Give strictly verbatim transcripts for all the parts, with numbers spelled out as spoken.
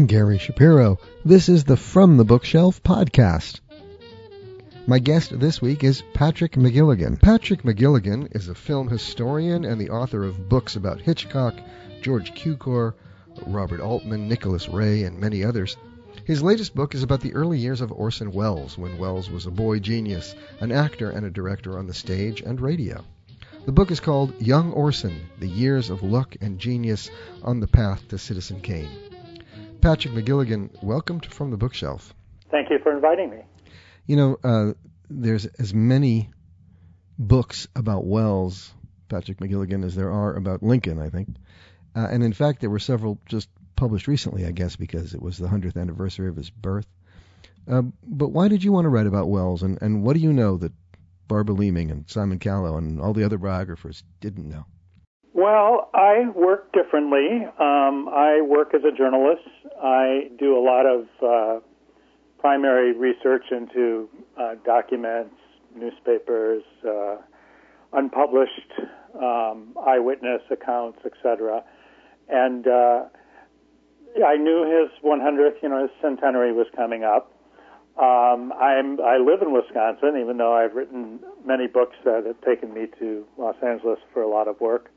Gary Shapiro. This is the From the Bookshelf podcast. My guest this week is Patrick McGilligan. Patrick McGilligan is a film historian and the author of books about Hitchcock, George Cukor, Robert Altman, Nicholas Ray, and many others. His latest book is about the early years of Orson Welles, when Welles was a boy genius, an actor and a director on the stage and radio. The book is called Young Orson, The Years of Luck and Genius on the Path to Citizen Kane. Patrick McGilligan, welcome to From the Bookshelf. Thank you for inviting me. You know, uh, there's as many books about Welles, Patrick McGilligan, as there are about Lincoln, I think. Uh, and in fact, there were several just published recently, I guess, because it was the hundredth anniversary of his birth. Uh, but why did you want to write about Welles, and, and what do you know that Barbara Leeming and Simon Callow and all the other biographers didn't know? Well, I work differently. Um, I work as a journalist. I do a lot of uh, primary research into uh, documents, newspapers, uh, unpublished um, eyewitness accounts, et cetera. And uh, I knew his one hundredth, you know, his centenary was coming up. Um, I'm, I live in Wisconsin, even though I've written many books that have taken me to Los Angeles for a lot of work.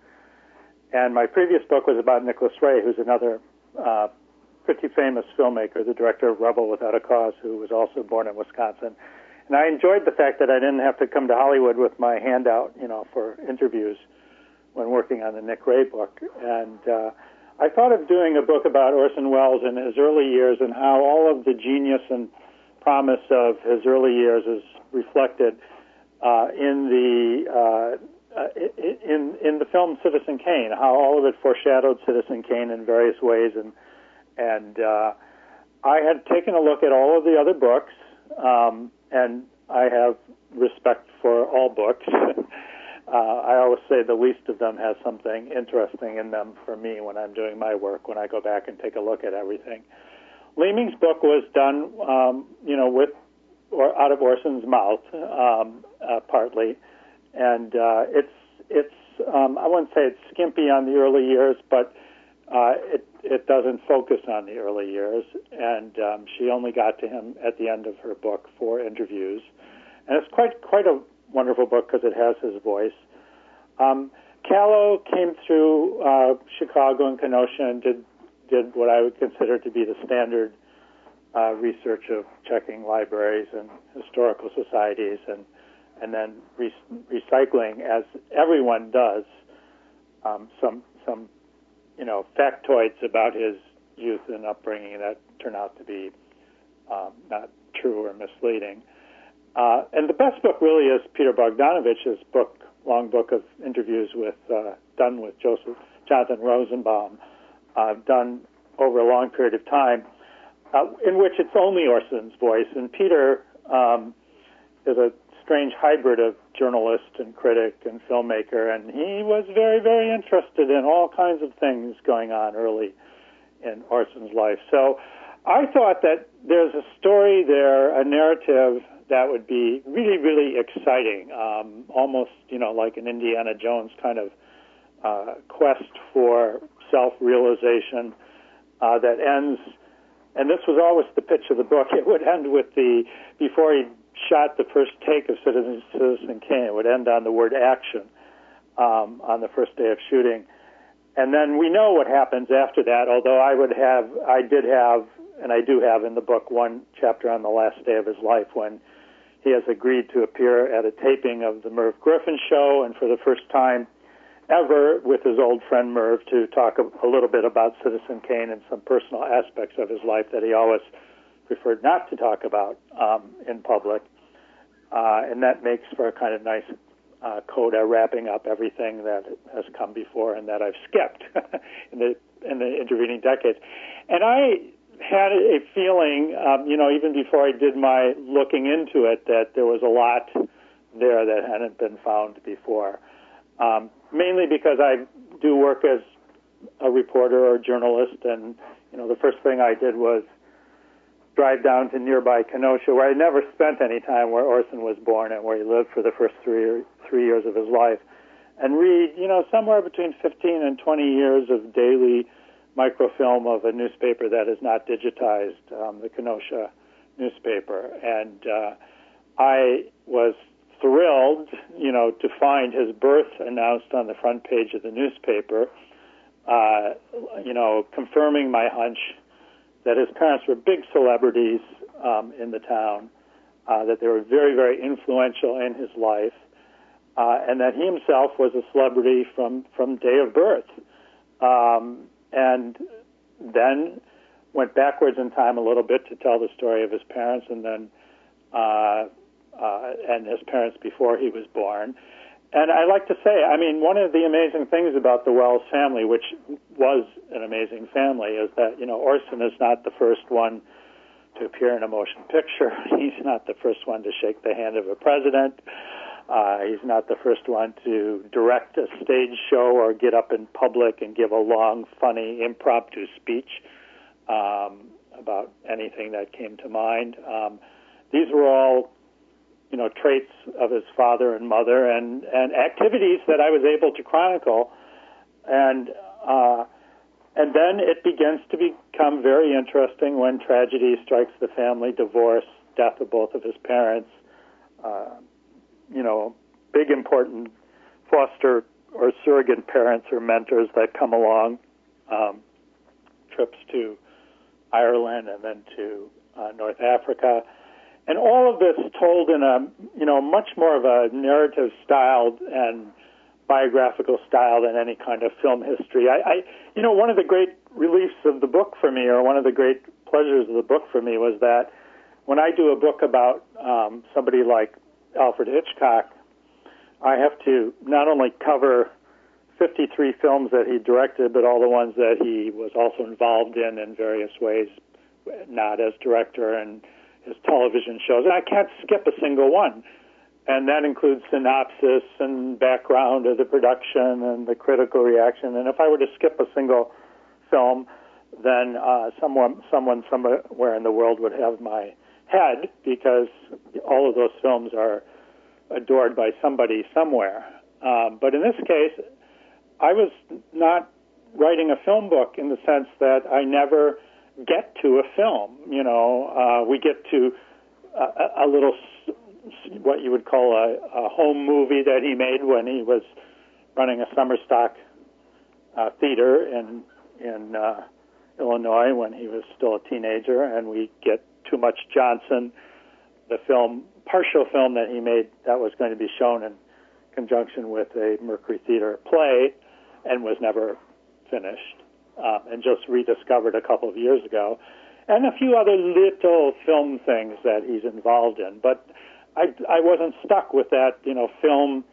And my previous book was about Nicholas Ray, who's another uh, pretty famous filmmaker, the director of Rebel Without a Cause, who was also born in Wisconsin. And I enjoyed the fact that I didn't have to come to Hollywood with my handout, you know, for interviews when working on the Nick Ray book. And uh, I thought of doing a book about Orson Welles in his early years and how all of the genius and promise of his early years is reflected uh, in the uh, uh, in in the film Citizen Kane. How all of it foreshadowed Citizen Kane in various ways, and and uh, I had taken a look at all of the other books, um, and I have respect for all books. uh, I always say the least of them has something interesting in them for me when I'm doing my work. When I go back and take a look at everything. Leeming's book was done, um, you know, with or out of Orson's mouth, um, uh, partly, and uh, it's it's um, I wouldn't say it's skimpy on the early years, but uh, it it doesn't focus on the early years, and um, she only got to him at the end of her book for interviews, and it's quite quite a wonderful book because it has his voice. Um, Callow came through uh, Chicago and Kenosha and did. did what I would consider to be the standard uh, research of checking libraries and historical societies and and then re- recycling, as everyone does, um, some some you know factoids about his youth and upbringing that turn out to be um, not true or misleading. Uh, and the best book really is Peter Bogdanovich's book, long book of interviews with uh, done with Joseph Jonathan Rosenbaum. Uh, done over a long period of time, uh, in which it's only Orson's voice. And Peter um, is a strange hybrid of journalist and critic and filmmaker, and he was very, very interested in all kinds of things going on early in Orson's life. So I thought that there's a story there, a narrative that would be really, really exciting, um, almost, you know, like an Indiana Jones kind of uh, quest for self-realization uh, that ends, and this was always the pitch of the book, it would end with the, before he shot the first take of Citizen, Citizen Kane, it would end on the word action um, on the first day of shooting. And then we know what happens after that, although I would have, I did have, and I do have in the book one chapter on the last day of his life when he has agreed to appear at a taping of the Merv Griffin show, and for the first time ever with his old friend Merv to talk a, a little bit about Citizen Kane and some personal aspects of his life that he always preferred not to talk about um, in public. Uh, and that makes for a kind of nice uh, coda wrapping up everything that has come before and that I've skipped in the in the intervening decades. And I had a feeling, um, you know, even before I did my looking into it, that there was a lot there that hadn't been found before. Um, mainly because I do work as a reporter or journalist, and you know the first thing I did was drive down to nearby Kenosha, where I never spent any time, where Orson was born and where he lived for the first three three years of his life, and read you know somewhere between fifteen and twenty years of daily microfilm of a newspaper that is not digitized, um, the Kenosha newspaper. And uh, I was thrilled, you know, to find his birth announced on the front page of the newspaper, uh, you know, confirming my hunch that his parents were big celebrities um, in the town, uh, that they were very, very influential in his life, uh, and that he himself was a celebrity from, from day of birth. Um, and then went backwards in time a little bit to tell the story of his parents, and then uh, uh, and his parents before he was born. And I like to say, I mean, one of the amazing things about the Wells family, which was an amazing family, is that, you know, Orson is not the first one to appear in a motion picture. He's not the first one to shake the hand of a president. Uh, he's not the first one to direct a stage show or get up in public and give a long, funny, impromptu speech um, about anything that came to mind. Um, these were all, you know, traits of his father and mother, and, and activities that I was able to chronicle. And uh, and then it begins to become very interesting when tragedy strikes the family: divorce, death of both of his parents. Uh, you know, big important foster or surrogate parents or mentors that come along, um, trips to Ireland and then to uh, North Africa. And all of this told in a, you know, much more of a narrative style and biographical style than any kind of film history. I, I, you know, one of the great reliefs of the book for me, or one of the great pleasures of the book for me, was that when I do a book about um, somebody like Alfred Hitchcock, I have to not only cover fifty-three films that he directed, but all the ones that he was also involved in in various ways, not as director, and his television shows. And I can't skip a single one. And that includes synopsis and background of the production and the critical reaction. And if I were to skip a single film, then uh, someone, someone somewhere in the world would have my head, because all of those films are adored by somebody somewhere. Um, but in this case, I was not writing a film book in the sense that I never get to a film. You know, uh, we get to a, a little, what you would call a, a home movie that he made when he was running a summer stock uh, theater in in uh, Illinois when he was still a teenager, and we get Too Much Johnson, the film, partial film that he made that was going to be shown in conjunction with a Mercury Theater play and was never finished, uh, and just rediscovered a couple of years ago, and a few other little film things that he's involved in. But I, I wasn't stuck with that, you know, film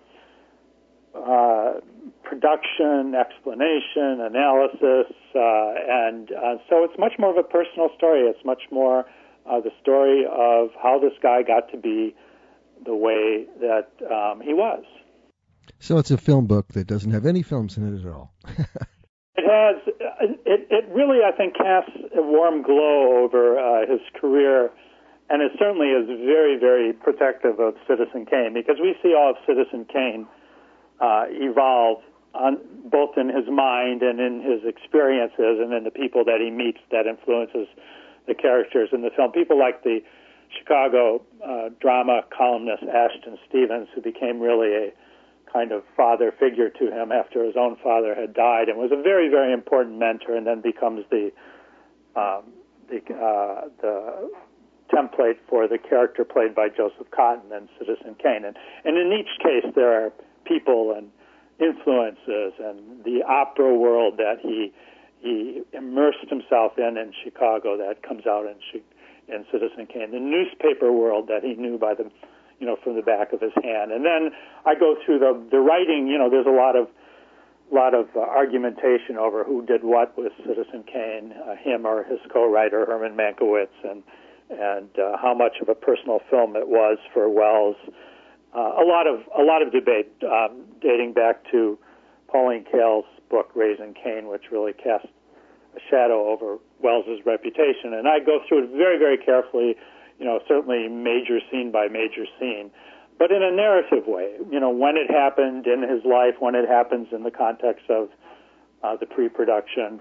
uh, production, explanation, analysis, uh, and uh, so it's much more of a personal story. It's much more Uh, the story of how this guy got to be the way that um, he was. So it's a film book that doesn't have any films in it at all. It has, it, it really, I think, casts a warm glow over uh, his career, and it certainly is very, very protective of Citizen Kane, because we see all of Citizen Kane uh, evolve on, both in his mind and in his experiences and in the people that he meets that influences the characters in the film. People like the Chicago uh, drama columnist Ashton Stevens, who became really a kind of father figure to him after his own father had died, and was a very, very important mentor, and then becomes the um, the, uh, the template for the character played by Joseph Cotten in Citizen Kane. And, and in each case, there are people and influences and the opera world that he he immersed himself in in Chicago that comes out in, in Citizen Kane, the newspaper world that he knew by the, you know, from the back of his hand. And then I go through the the writing. You know, there's a lot of lot of uh, argumentation over who did what with Citizen Kane, uh, him or his co-writer Herman Mankiewicz, and and uh, how much of a personal film it was for Wells. Uh, a lot of a lot of debate um, dating back to Pauline Kael's book Raising Kane, which really cast a shadow over Wells's reputation. And I go through it very, very carefully, you know, certainly major scene by major scene, but in a narrative way. You know, when it happened in his life, when it happens in the context of uh, the pre-production,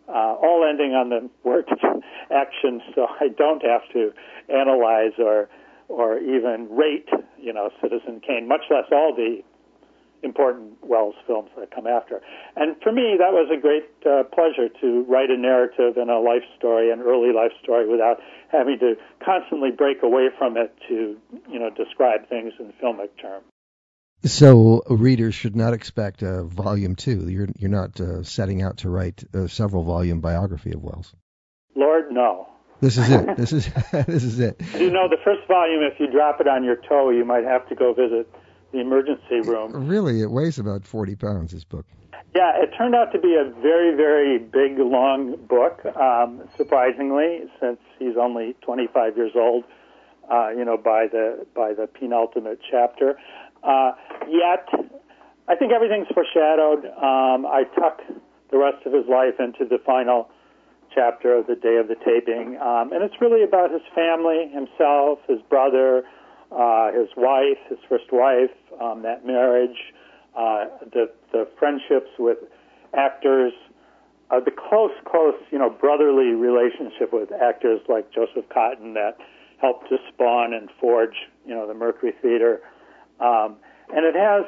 uh, all ending on the word action, so I don't have to analyze or or even rate, you know, Citizen Kane, much less all the important Wells films that come after. And for me, that was a great uh, pleasure to write a narrative and a life story, an early life story, without having to constantly break away from it to, you know, describe things in filmic terms. So readers should not expect a volume two. You're you're not uh, setting out to write a several volume biography of Wells. Lord, no. This is it. This is this is it. You know, the first volume, if you drop it on your toe, you might have to go visit the emergency room. Really, it weighs about forty pounds, this book. Yeah, it turned out to be a very, very big, long book, um, surprisingly, since he's only twenty-five years old, uh, you know, by the by the penultimate chapter. Uh, yet, I think everything's foreshadowed. Um, I tuck the rest of his life into the final chapter of the day of the taping, um, and it's really about his family, himself, his brother, uh, his wife, his first wife, um, that marriage, uh, the the friendships with actors, uh, the close, close, you know, brotherly relationship with actors like Joseph Cotten that helped to spawn and forge, you know, the Mercury Theater, um, and it has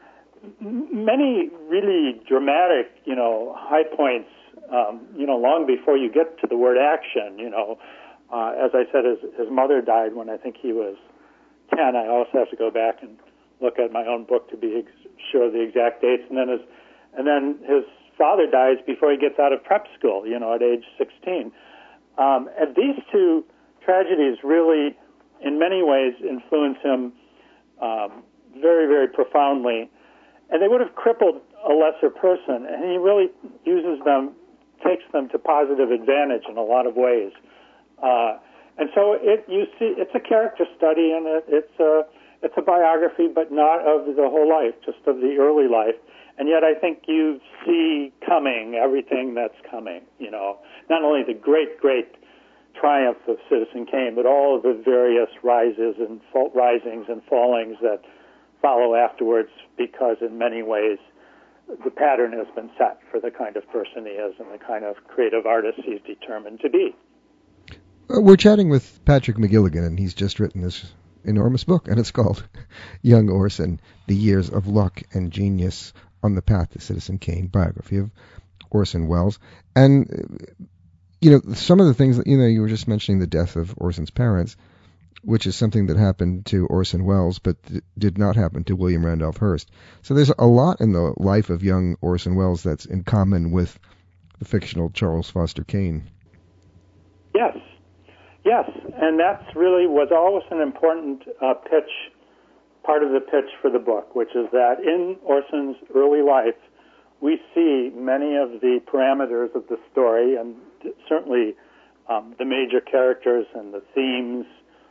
many really dramatic, you know, high points. Um, you know, long before you get to the word action, you know, uh, as I said, his, his mother died when I think he was ten. I also have to go back and look at my own book to be ex- sure of the exact dates. And then his, and then his father dies before he gets out of prep school, you know, at age sixteen. Um, and these two tragedies really, in many ways, influence him um, very, very profoundly. And they would have crippled a lesser person, and he really uses them, takes them to positive advantage in a lot of ways. Uh, and so it, you see, it's a character study, and it, it's a it's a biography, but not of the whole life, just of the early life. And yet, I think you see coming everything that's coming. You know, not only the great, great triumph of Citizen Kane, but all of the various rises and fall, risings and fallings that follow afterwards, because in many ways the pattern has been set for the kind of person he is and the kind of creative artist he's determined to be. Uh, we're chatting with Patrick McGilligan, and he's just written this enormous book, and it's called Young Orson, The Years of Luck and Genius on the Path to Citizen Kane, biography of Orson Welles. And, you know, some of the things that, you know, you were just mentioning the death of Orson's parents, which is something that happened to Orson Welles, but th- did not happen to William Randolph Hearst. So there's a lot in the life of young Orson Welles that's in common with the fictional Charles Foster Kane. Yes, yes, and that's really was always an important uh, pitch, part of the pitch for the book, which is that in Orson's early life, we see many of the parameters of the story, and certainly um, the major characters and the themes,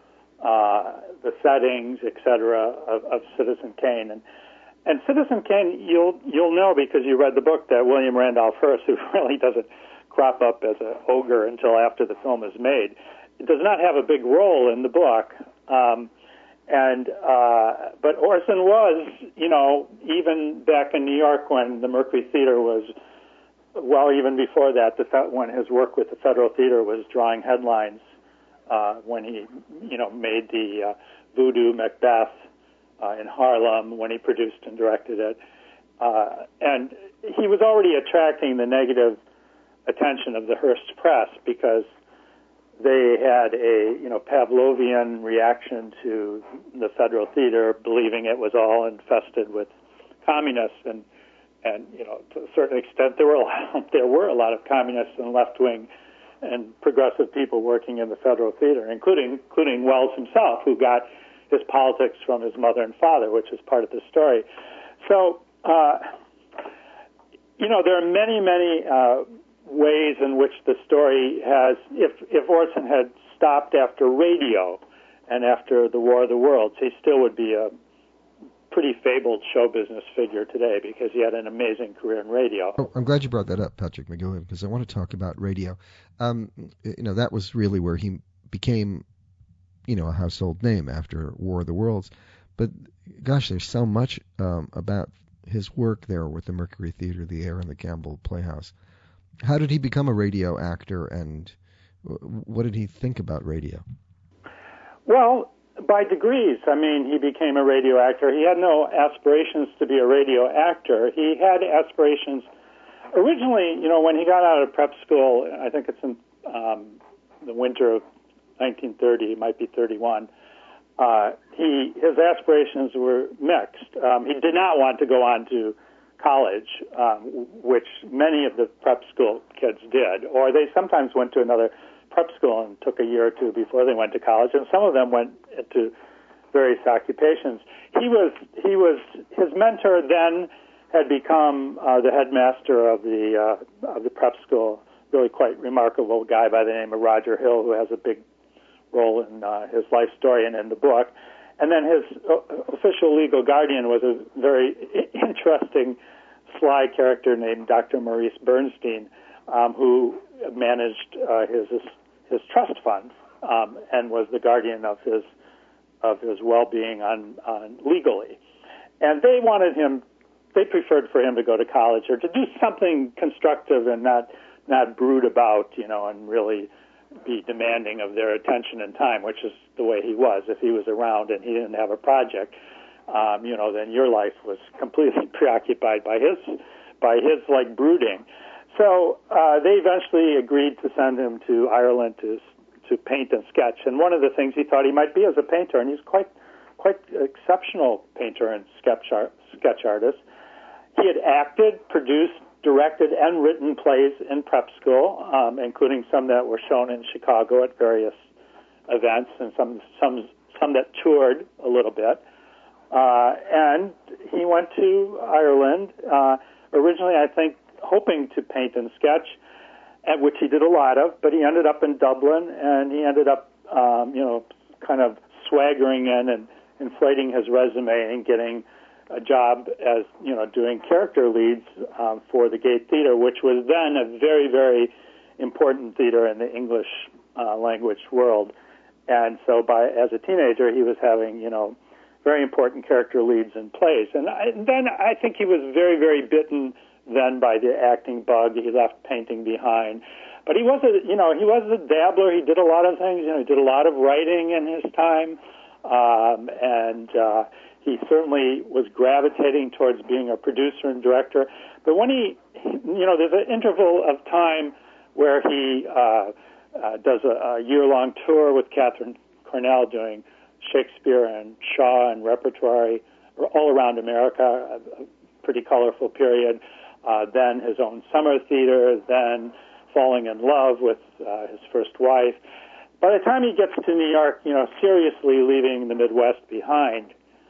Uh, the settings, et cetera, of, of Citizen Kane. And, and Citizen Kane, you'll you'll know because you read the book that William Randolph Hearst, who really doesn't crop up as an ogre until after the film is made, does not have a big role in the book. Um, and uh, but Orson was, you know, even back in New York when the Mercury Theater was, well, even before that, the, when his work with the Federal Theater was drawing headlines. Uh, when he, you know, made the uh, Voodoo Macbeth uh, in Harlem, when he produced and directed it. Uh, and he was already attracting the negative attention of the Hearst press because they had a, you know, Pavlovian reaction to the Federal Theater, believing it was all infested with communists. And, and you know, to a certain extent, there were a lot, there were a lot of communists and left-wing and progressive people working in the Federal Theater, including including Welles himself, who got his politics from his mother and father, which is part of the story. So, uh, you know, there are many, many uh, ways in which the story has, if, if Orson had stopped after radio and after the War of the Worlds, he still would be a pretty fabled show business figure today because he had an amazing career in radio. Oh, I'm glad you brought that up, Patrick McGilligan, because I want to talk about radio. Um, you know, that was really where he became, you know, a household name after War of the Worlds. But, gosh, there's so much um, about his work there with the Mercury Theater, the Air, and the Campbell Playhouse How did he become a radio actor, and what did he think about radio? Well, by degrees. I mean, he became a radio actor. He had no aspirations to be a radio actor. He had aspirations originally, you know, when he got out of prep school, I think it's in um, the winter of nineteen thirty, he might be thirty-one, uh, he his aspirations were mixed. Um, he did not want to go on to college, um, which many of the prep school kids did, or they sometimes went to another prep school and took a year or two before they went to college, and some of them went to various occupations. He was he was his mentor then had become uh, the headmaster of the uh, of the prep school, really quite remarkable guy by the name of Roger Hill, who has a big role in uh, his life story and in the book. And then his uh, official legal guardian was a very interesting, sly character named Doctor Maurice Bernstein, um, who managed uh, his his trust fund um, and was the guardian of his of his well-being on, on legally. And they wanted him. They preferred for him to go to college or to do something constructive and not not brood about, you know, and really be demanding of their attention and time, which is the way he was. If he was around and he didn't have a project, um, you know, then your life was completely preoccupied by his by his like brooding. So uh, they eventually agreed to send him to Ireland to to paint and sketch. And one of the things he thought he might be as a painter, and he's quite quite exceptional painter and sketch art, sketch artist. He had acted, produced, directed, and written plays in prep school, um, including some that were shown in Chicago at various events, and some some some that toured a little bit. Uh, and he went to Ireland uh, originally, I think, hoping to paint and sketch, at which he did a lot of. But he ended up in Dublin, and he ended up, um, you know, kind of swaggering in and inflating his resume and getting a job as, you know, doing character leads um, for the Gate Theatre, which was then a very, very important theater in the English uh, language world. And so by as a teenager, he was having, you know, very important character leads in plays. And I, then I think he was very, very bitten then by the acting bug. He left painting behind. But he was a, you know, he was a dabbler. He did a lot of things. You know, he did a lot of writing in his time. Um, and uh, he certainly was gravitating towards being a producer and director. But when he, you know, there's an interval of time where he uh, uh, does a, a year-long tour with Catherine Cornell doing Shakespeare and Shaw and repertory all around America, a, a pretty colorful period. Uh, then his own summer theater, then falling in love with uh, his first wife. By the time he gets to New York, you know, seriously leaving the Midwest behind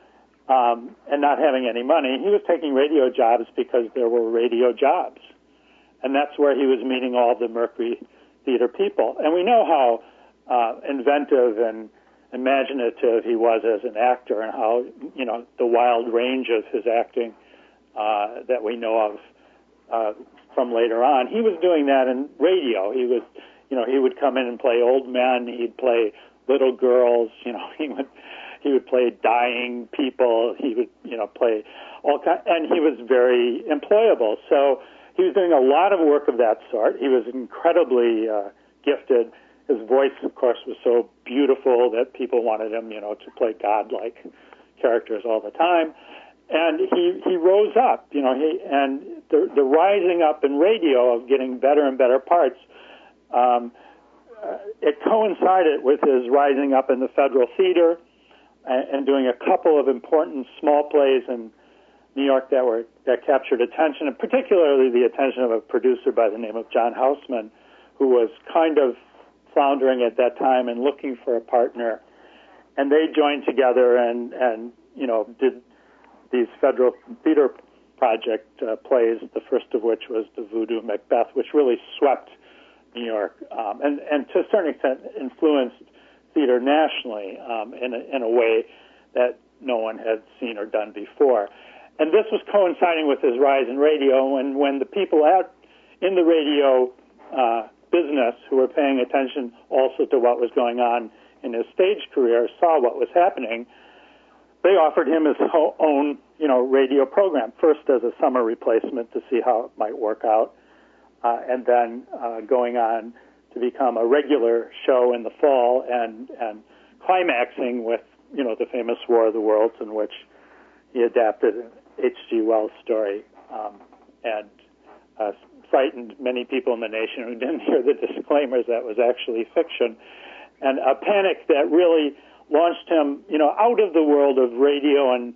um, and not having any money, he was taking radio jobs because there were radio jobs. And that's where he was meeting all the Mercury Theater people. And we know how uh, inventive and imaginative he was as an actor, and how, you know, the wild range of his acting uh, that we know of uh, from later on. He was doing that in radio. He was, you know, he would come in and play old men. He'd play little girls. You know, he would he would play dying people. He would, you know, play all kind, and he was very employable. So he was doing a lot of work of that sort. He was incredibly uh, gifted. His voice, of course, was so beautiful that people wanted him, you know, to play godlike characters all the time. And he, he rose up, you know, he, and the, the rising up in radio of getting better and better parts, um, uh, it coincided with his rising up in the Federal Theater and, and doing a couple of important small plays in New York that were that captured attention, and particularly the attention of a producer by the name of John Houseman, who was kind of floundering at that time and looking for a partner. And they joined together and, and you know, did these Federal Theater Project uh, plays, the first of which was the Voodoo Macbeth, which really swept New York um, and, and to a certain extent influenced theater nationally um, in, a, in a way that no one had seen or done before. And this was coinciding with his rise in radio, and when the people out in the radio uh, business who were paying attention also to what was going on in his stage career saw what was happening, they offered him his own, you know, radio program, first as a summer replacement to see how it might work out, uh, and then uh, going on to become a regular show in the fall and, and climaxing with, you know, the famous War of the Worlds, in which he adapted an H G Wells story um, and uh, frightened many people in the nation who didn't hear the disclaimers that was actually fiction, and a panic that really launched him, you know, out of the world of radio and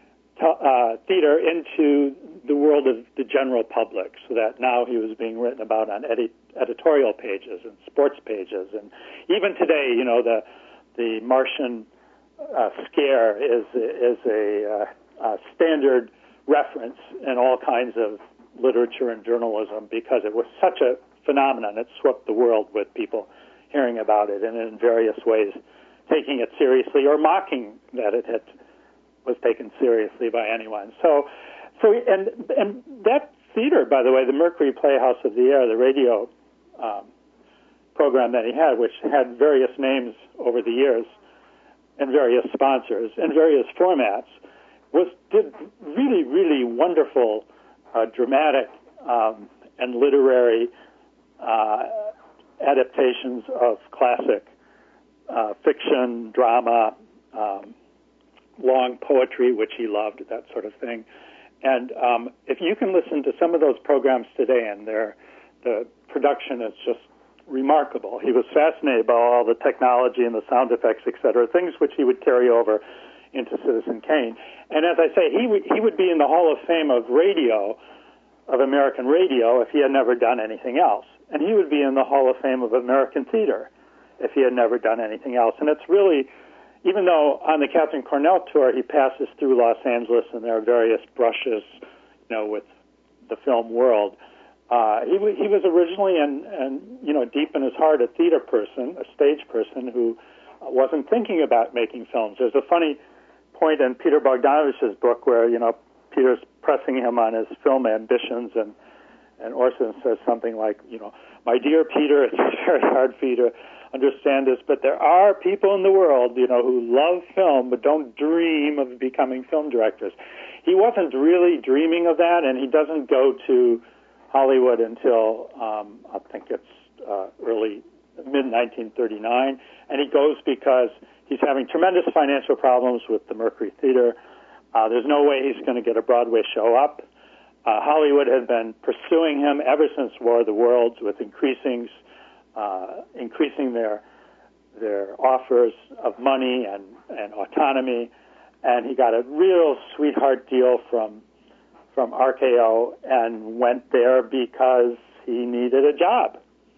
uh, theater into the world of the general public, so that now he was being written about on edi- editorial pages and sports pages, and even today, you know, the the Martian uh, scare is is a uh, uh, standard reference in all kinds of literature and journalism because it was such a phenomenon. It swept the world with people hearing about it and in various ways taking it seriously or mocking that it had was taken seriously by anyone. So, so and and that theater, by the way, the Mercury Playhouse of the Air, the radio um, program that he had, which had various names over the years and various sponsors and various formats, was did really, really wonderful uh, dramatic um, and literary uh, adaptations of classic uh, fiction, drama, um, long poetry, which he loved, that sort of thing. And um, if you can listen to some of those programs today, and their the production is just remarkable. He was fascinated by all the technology and the sound effects, et cetera, things which he would carry over into Citizen Kane. And as I say, he would, he would be in the Hall of Fame of radio, of American radio, if he had never done anything else. And he would be in the Hall of Fame of American theater if he had never done anything else. And it's really, even though on the Captain Cornell tour he passes through Los Angeles and there are various brushes, you know, with the film world, uh, he, w- he was originally, and, and, you know, deep in his heart, a theater person, a stage person who wasn't thinking about making films. There's a funny point in Peter Bogdanovich's book where, you know, Peter's pressing him on his film ambitions, and and Orson says something like, you know, my dear Peter, it's very hard for you to understand this, but there are people in the world, you know, who love film but don't dream of becoming film directors. He wasn't really dreaming of that, and he doesn't go to Hollywood until um, I think it's uh, early, mid nineteen thirty-nine, and he goes because he's having tremendous financial problems with the Mercury Theater. Uh, there's no way he's going to get a Broadway show up. Uh, Hollywood had been pursuing him ever since War of the Worlds with increasing, uh, increasing their their offers of money and, and autonomy, and he got a real sweetheart deal from from R K O and went there because he needed a job,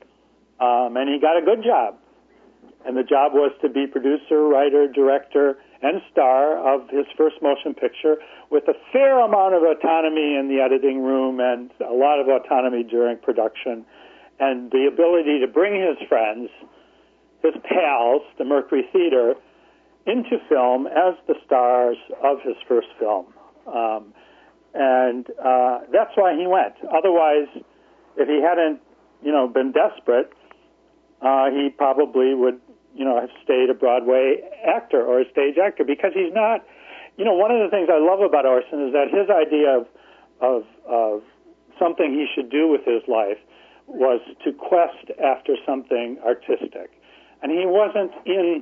um, and he got a good job. And the job was to be producer, writer, director, and star of his first motion picture, with a fair amount of autonomy in the editing room and a lot of autonomy during production, and the ability to bring his friends, his pals, the Mercury Theater, into film as the stars of his first film. Um, and uh, that's why he went. Otherwise, if he hadn't, you know, been desperate, uh, he probably would, you know, have stayed a Broadway actor or a stage actor, because he's not, you know, one of the things I love about Orson is that his idea of, of, of something he should do with his life was to quest after something artistic. And he wasn't in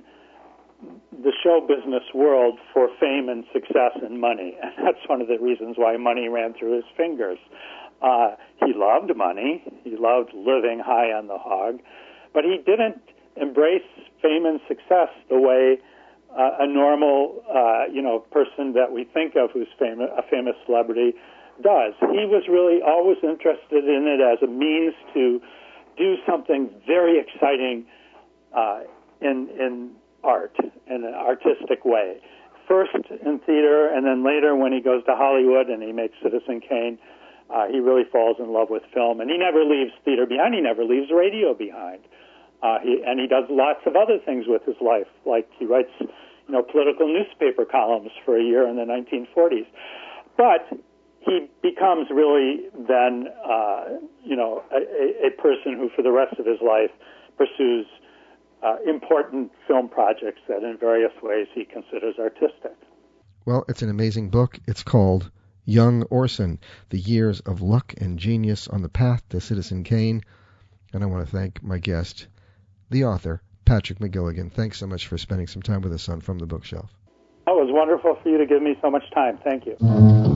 the show business world for fame and success and money. And that's one of the reasons why money ran through his fingers. Uh, he loved money. He loved living high on the hog. But he didn't embrace fame and success the way uh, a normal, uh, you know, person that we think of who's famous, a famous celebrity does. He was really always interested in it as a means to do something very exciting uh, in in art, in an artistic way. First in theater, and then later when he goes to Hollywood and he makes Citizen Kane, uh, he really falls in love with film. And he never leaves theater behind. He never leaves radio behind. Uh, he, and he does lots of other things with his life, like he writes, you know, political newspaper columns for a year in the nineteen forties. But he becomes really then, uh, you know, a, a person who for the rest of his life pursues uh, important film projects that in various ways he considers artistic. Well, it's an amazing book. It's called Young Orson, The Years of Luck and Genius on the Path to Citizen Kane. And I want to thank my guest, the author, Patrick McGilligan. Thanks so much for spending some time with us on From the Bookshelf. Oh, it was wonderful for you to give me so much time. Thank you.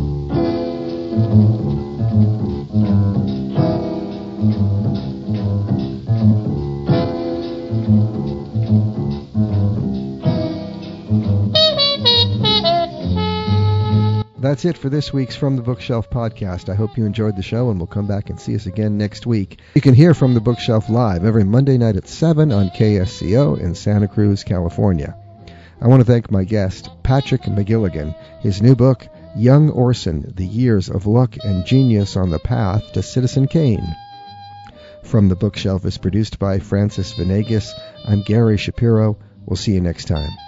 That's it for this week's From the Bookshelf podcast. I hope you enjoyed the show and will come back and see us again next week. You can hear From the Bookshelf live every Monday night at seven on K S C O in Santa Cruz, California. I want to thank my guest, Patrick McGilligan. His new book, Young Orson, The Years of Luck and Genius on the Path to Citizen Kane. From the Bookshelf is produced by Francis Venegas. I'm Gary Shapiro. We'll see you next time.